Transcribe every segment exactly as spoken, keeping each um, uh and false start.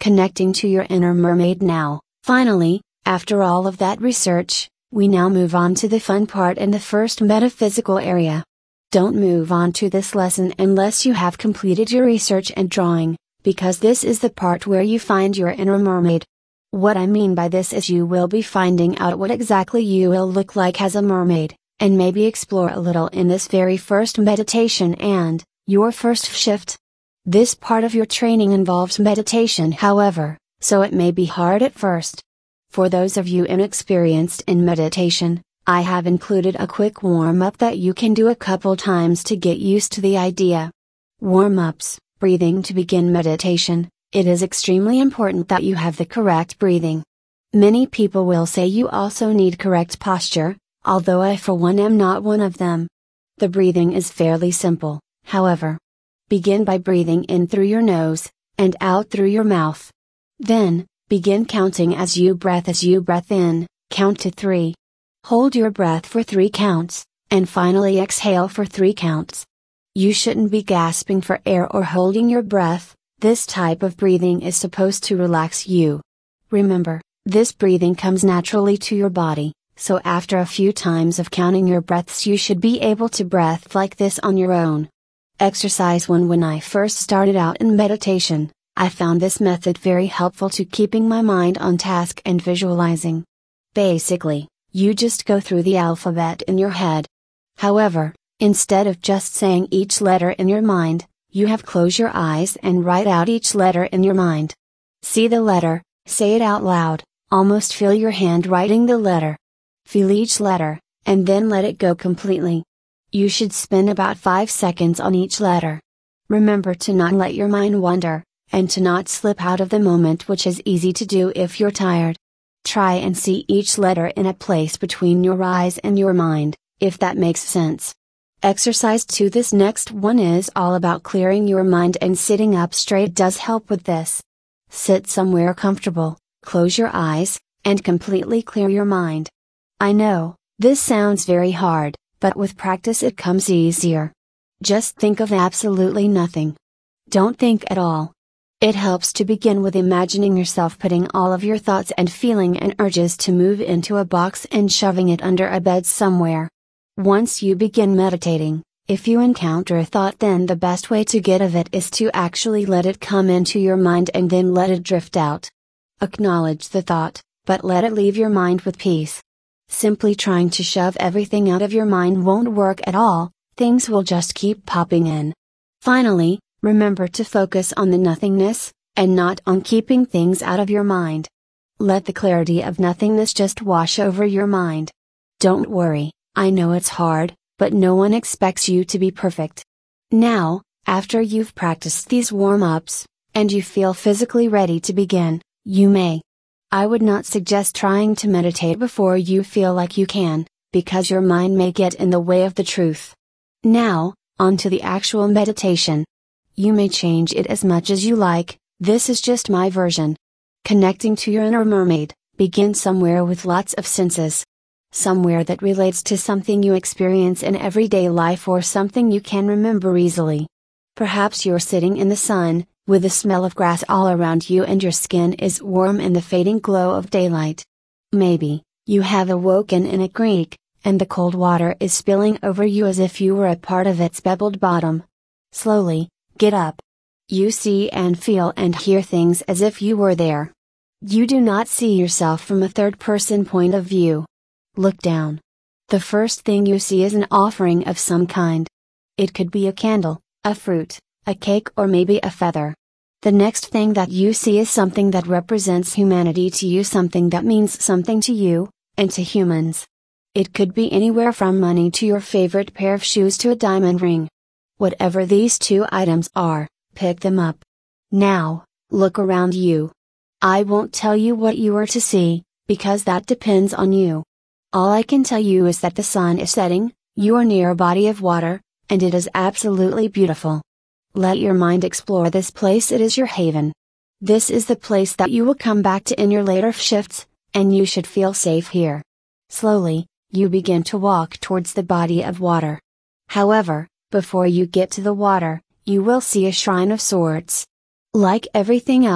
connecting to your inner mermaid now. Finally, after all of that research, we now move on to the fun part and the first metaphysical area. Don't move on to this lesson unless you have completed your research and drawing, because this is the part where you find your inner mermaid. What I mean by this is you will be finding out what exactly you will look like as a mermaid, and maybe explore a little in this very first meditation and, your first shift. This part of your training involves meditation, however, so it may be hard at first. For those of you inexperienced in meditation, I have included a quick warm-up that you can do a couple times to get used to the idea. Warm-ups, breathing to begin meditation. It is extremely important that you have the correct breathing. Many people will say you also need correct posture, although I for one am not one of them. The breathing is fairly simple, however. Begin by breathing in through your nose, and out through your mouth. Then, begin counting as you breath as you breath in, count to three. Hold your breath for three counts, and finally exhale for three counts. You shouldn't be gasping for air or holding your breath. This type of breathing is supposed to relax you. Remember, this breathing comes naturally to your body, so after a few times of counting your breaths you should be able to breathe like this on your own. Exercise one. When I first started out in meditation, I found this method very helpful to keeping my mind on task and visualizing. Basically, you just go through the alphabet in your head. However, instead of just saying each letter in your mind, you have close your eyes and write out each letter in your mind. See the letter, say it out loud, almost feel your hand writing the letter. Feel each letter, and then let it go completely. You should spend about five seconds on each letter. Remember to not let your mind wander, and to not slip out of the moment, which is easy to do if you're tired. Try and see each letter in a place between your eyes and your mind, if that makes sense. Exercise two. This next one is all about clearing your mind, and sitting up straight does help with this. Sit somewhere comfortable, close your eyes, and completely clear your mind. I know, this sounds very hard, but with practice it comes easier. Just think of absolutely nothing. Don't think at all. It helps to begin with imagining yourself putting all of your thoughts and feeling and urges to move into a box and shoving it under a bed somewhere. Once you begin meditating, if you encounter a thought, then the best way to get of it is to actually let it come into your mind and then let it drift out. Acknowledge the thought, but let it leave your mind with peace. Simply trying to shove everything out of your mind won't work at all, things will just keep popping in. Finally, remember to focus on the nothingness, and not on keeping things out of your mind. Let the clarity of nothingness just wash over your mind. Don't worry, I know it's hard, but no one expects you to be perfect. Now, after you've practiced these warm-ups, and you feel physically ready to begin, you may. I would not suggest trying to meditate before you feel like you can, because your mind may get in the way of the truth. Now, on to the actual meditation. You may change it as much as you like, this is just my version. Connecting to your inner mermaid, begin somewhere with lots of senses. Somewhere that relates to something you experience in everyday life or something you can remember easily. Perhaps you're sitting in the sun, with the smell of grass all around you and your skin is warm in the fading glow of daylight. Maybe, you have awoken in a creek, and the cold water is spilling over you as if you were a part of its pebbled bottom. Slowly, get up. You see and feel and hear things as if you were there. You do not see yourself from a third-person point of view. Look down. The first thing you see is an offering of some kind. It could be a candle, a fruit, a cake, or maybe a feather. The next thing that you see is something that represents humanity to you, something that means something to you, and to humans. It could be anywhere from money to your favorite pair of shoes to a diamond ring. Whatever these two items are, pick them up. Now, look around you. I won't tell you what you are to see, because that depends on you. All I can tell you is that the sun is setting, you are near a body of water, and it is absolutely beautiful. Let your mind explore this place, it is your haven. This is the place that you will come back to in your later shifts, and you should feel safe here. Slowly, you begin to walk towards the body of water. However, before you get to the water, you will see a shrine of sorts. Like everything else,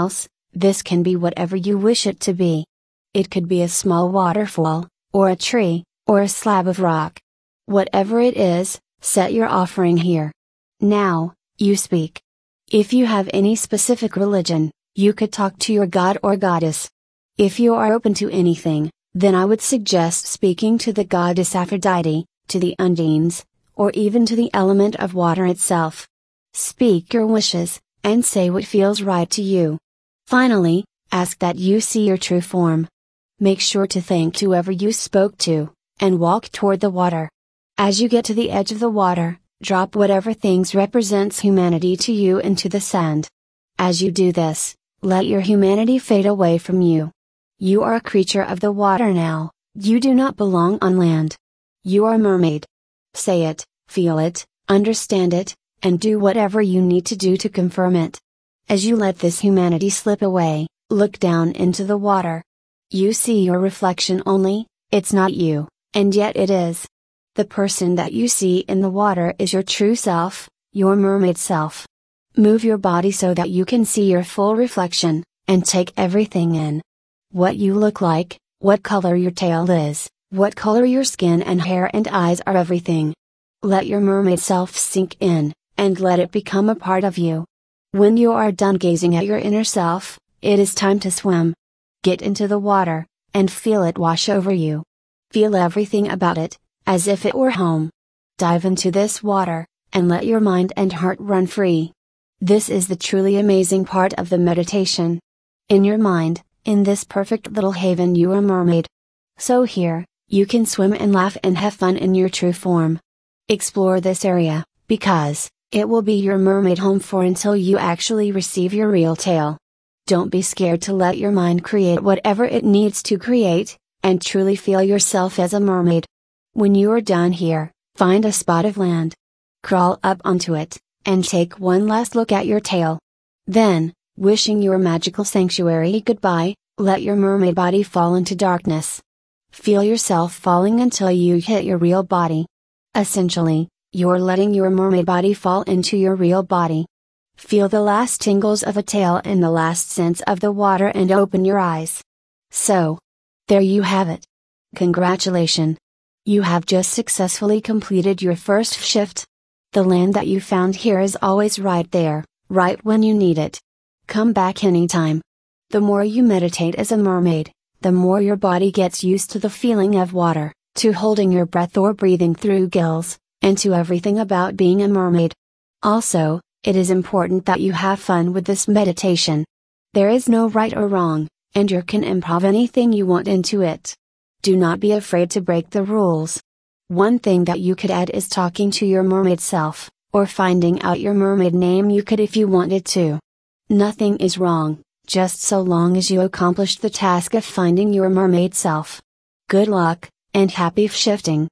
This can be whatever you wish it to be. It could be a small waterfall, or a tree, or a slab of rock. Whatever it is, set your offering here. Now, you speak. If you have any specific religion, you could talk to your god or goddess. If you are open to anything, then I would suggest speaking to the goddess Aphrodite, to the Undines, or even to the element of water itself. Speak your wishes, and say what feels right to you. Finally, ask that you see your true form. Make sure to thank whoever you spoke to, and walk toward the water. As you get to the edge of the water, drop whatever things represents humanity to you into the sand. As you do this, let your humanity fade away from you. You are a creature of the water now, you do not belong on land. You are a mermaid. Say it, feel it, understand it, and do whatever you need to do to confirm it. As you let this humanity slip away, look down into the water. You see your reflection only, it's not you, and yet it is. The person that you see in the water is your true self, your mermaid self. Move your body so that you can see your full reflection, and take everything in. What you look like, what color your tail is, what color your skin and hair and eyes are, everything. Let your mermaid self sink in, and let it become a part of you. When you are done gazing at your inner self, it is time to swim. Get into the water, and feel it wash over you. Feel everything about it, as if it were home. Dive into this water, and let your mind and heart run free. This is the truly amazing part of the meditation. In your mind, in this perfect little haven, you are a mermaid. So here, you can swim and laugh and have fun in your true form. Explore this area, because it will be your mermaid home for until you actually receive your real tail. Don't be scared to let your mind create whatever it needs to create, and truly feel yourself as a mermaid. When you are done here, find a spot of land. Crawl up onto it, and take one last look at your tail. Then, wishing your magical sanctuary goodbye, let your mermaid body fall into darkness. Feel yourself falling until you hit your real body. Essentially, you're letting your mermaid body fall into your real body. Feel the last tingles of a tail and the last sense of the water and open your eyes. So, there you have it. Congratulations! You have just successfully completed your first shift. The land that you found here is always right there, right when you need it. Come back anytime. The more you meditate as a mermaid, the more your body gets used to the feeling of water, to holding your breath or breathing through gills, and to everything about being a mermaid. Also, it is important that you have fun with this meditation. There is no right or wrong, and you can improv anything you want into it. Do not be afraid to break the rules. One thing that you could add is talking to your mermaid self, or finding out your mermaid name. You could if you wanted to. Nothing is wrong, just so long as you accomplished the task of finding your mermaid self. Good luck, and happy shifting!